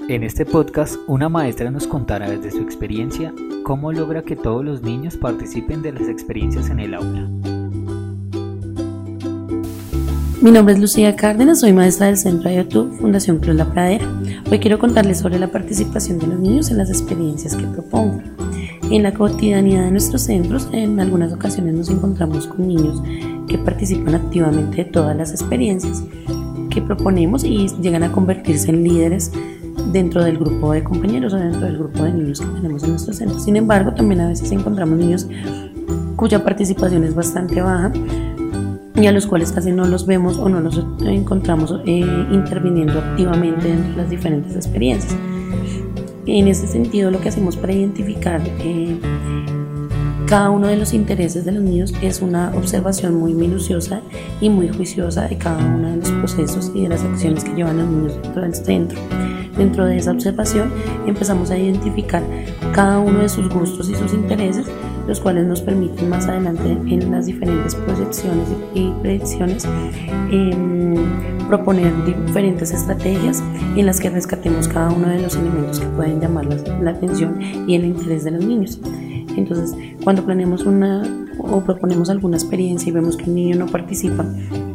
En este podcast, una maestra nos contará desde su experiencia cómo logra que todos los niños participen de las experiencias en el aula. Mi nombre es Lucía Cárdenas, soy maestra del Centro de YouTube Fundación Cruz La Pradera. Hoy quiero contarles sobre la participación de los niños en las experiencias que propongo. En la cotidianidad de nuestros centros, en algunas ocasiones nos encontramos con niños que participan activamente de todas las experiencias que proponemos y llegan a convertirse en líderes dentro del grupo de compañeros o dentro del grupo de niños que tenemos en nuestro centro. Sin embargo, también a veces encontramos niños cuya participación es bastante baja y a los cuales casi no los vemos o no los encontramos interviniendo activamente dentro de las diferentes experiencias. En ese sentido, lo que hacemos para identificar cada uno de los intereses de los niños es una observación muy minuciosa y muy juiciosa de cada uno de los procesos y de las acciones que llevan los niños dentro del centro. Dentro de esa observación empezamos a identificar cada uno de sus gustos y sus intereses, los cuales nos permiten más adelante en las diferentes proyecciones y predicciones proponer diferentes estrategias en las que rescatemos cada uno de los elementos que pueden llamar la atención y el interés de los niños. Entonces, cuando planeamos o proponemos alguna experiencia y vemos que un niño no participa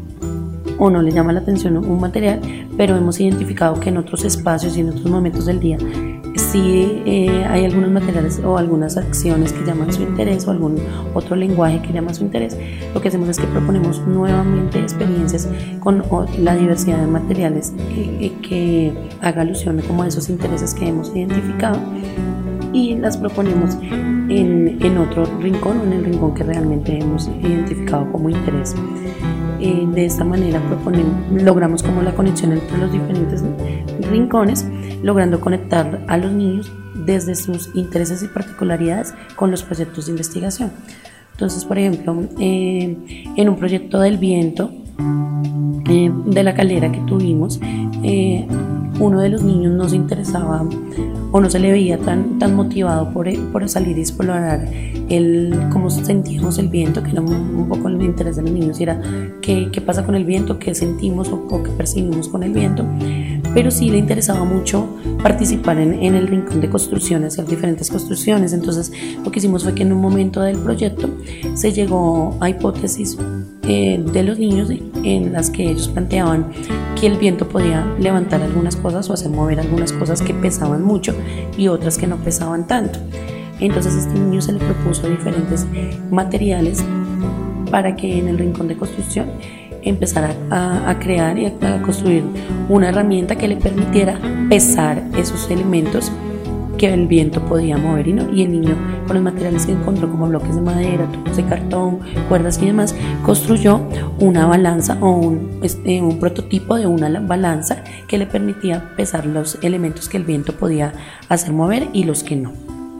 o no le llama la atención un material, pero hemos identificado que en otros espacios y en otros momentos del día sí hay algunos materiales o algunas acciones que llaman su interés o algún otro lenguaje que llama su interés, lo que hacemos es que proponemos nuevamente experiencias con la diversidad de materiales que haga alusión como a esos intereses que hemos identificado y las proponemos en otro rincón o en el rincón que realmente hemos identificado como interés. De esta manera logramos como la conexión entre los diferentes rincones, logrando conectar a los niños desde sus intereses y particularidades con los proyectos de investigación. Entonces, por ejemplo, en un proyecto del viento de la calera que tuvimos, uno de los niños no se interesaba o no se le veía tan motivado por salir y explorar cómo sentíamos el viento, que era un poco el interés de los niños, y era qué pasa con el viento, qué sentimos o qué percibimos con el viento, pero sí le interesaba mucho participar en el rincón de construcciones, hacer diferentes construcciones. Entonces lo que hicimos fue que en un momento del proyecto se llegó a hipótesis de los niños en las que ellos planteaban que el viento podía levantar algunas cosas o hacer mover algunas cosas que pesaban mucho y otras que no pesaban tanto. Entonces a este niño se le propuso diferentes materiales para que en el rincón de construcción empezara a crear y a construir una herramienta que le permitiera pesar esos elementos que el viento podía mover y el niño, con los materiales que encontró como bloques de madera, tubos de cartón, cuerdas y demás, construyó una balanza o un prototipo de una balanza que le permitía pesar los elementos que el viento podía hacer mover y los que no.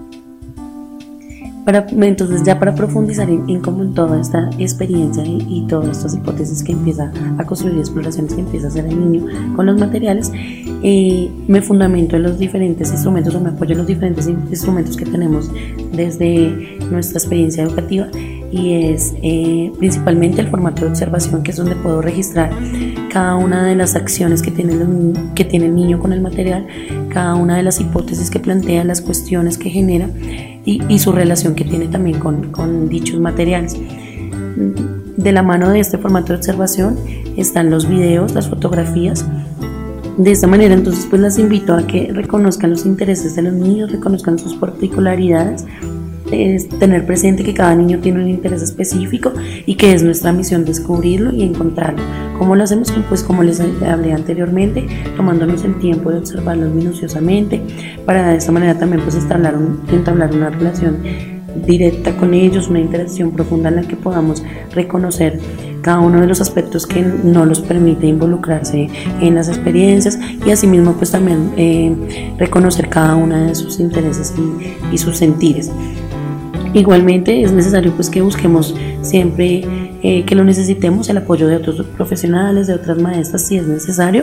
Entonces, ya para profundizar en toda esta experiencia y todas estas hipótesis que empieza a construir, exploraciones que empieza a hacer el niño con los materiales, me fundamento en los diferentes instrumentos o me apoyo en los diferentes instrumentos que tenemos desde nuestra experiencia educativa, y es principalmente el formato de observación, que es donde puedo registrar cada una de las acciones que tiene el niño con el material, cada una de las hipótesis que plantea, las cuestiones que genera y su relación que tiene también con dichos materiales. De la mano de este formato de observación están los videos, las fotografías. De esta manera, entonces, pues las invito a que reconozcan los intereses de los niños, reconozcan sus particularidades, tener presente que cada niño tiene un interés específico y que es nuestra misión descubrirlo y encontrarlo. ¿Cómo lo hacemos? Pues como les hablé anteriormente, tomándonos el tiempo de observarlos minuciosamente, para de esta manera también pues entablar una relación directa con ellos, una interacción profunda en la que podamos reconocer cada uno de los aspectos que no los permite involucrarse en las experiencias, y asimismo pues también reconocer cada una de sus intereses y sus sentires. Igualmente es necesario pues que busquemos siempre que lo necesitemos el apoyo de otros profesionales, de otras maestras si es necesario,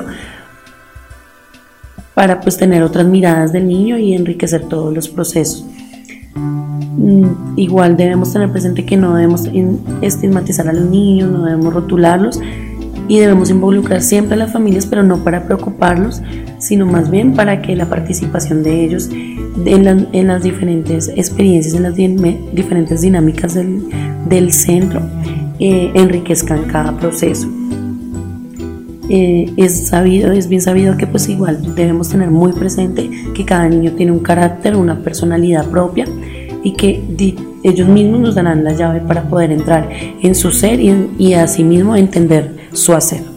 para pues tener otras miradas del niño y enriquecer todos los procesos. Igual debemos tener presente que no debemos estigmatizar a los niños, no debemos rotularlos, y debemos involucrar siempre a las familias, pero no para preocuparlos, sino más bien para que la participación de ellos en las diferentes experiencias, en las diferentes dinámicas del centro, enriquezcan cada proceso. Es bien sabido que pues igual debemos tener muy presente que cada niño tiene un carácter, una personalidad propia, y que ellos mismos nos darán la llave para poder entrar en su ser y asimismo entender su hacer.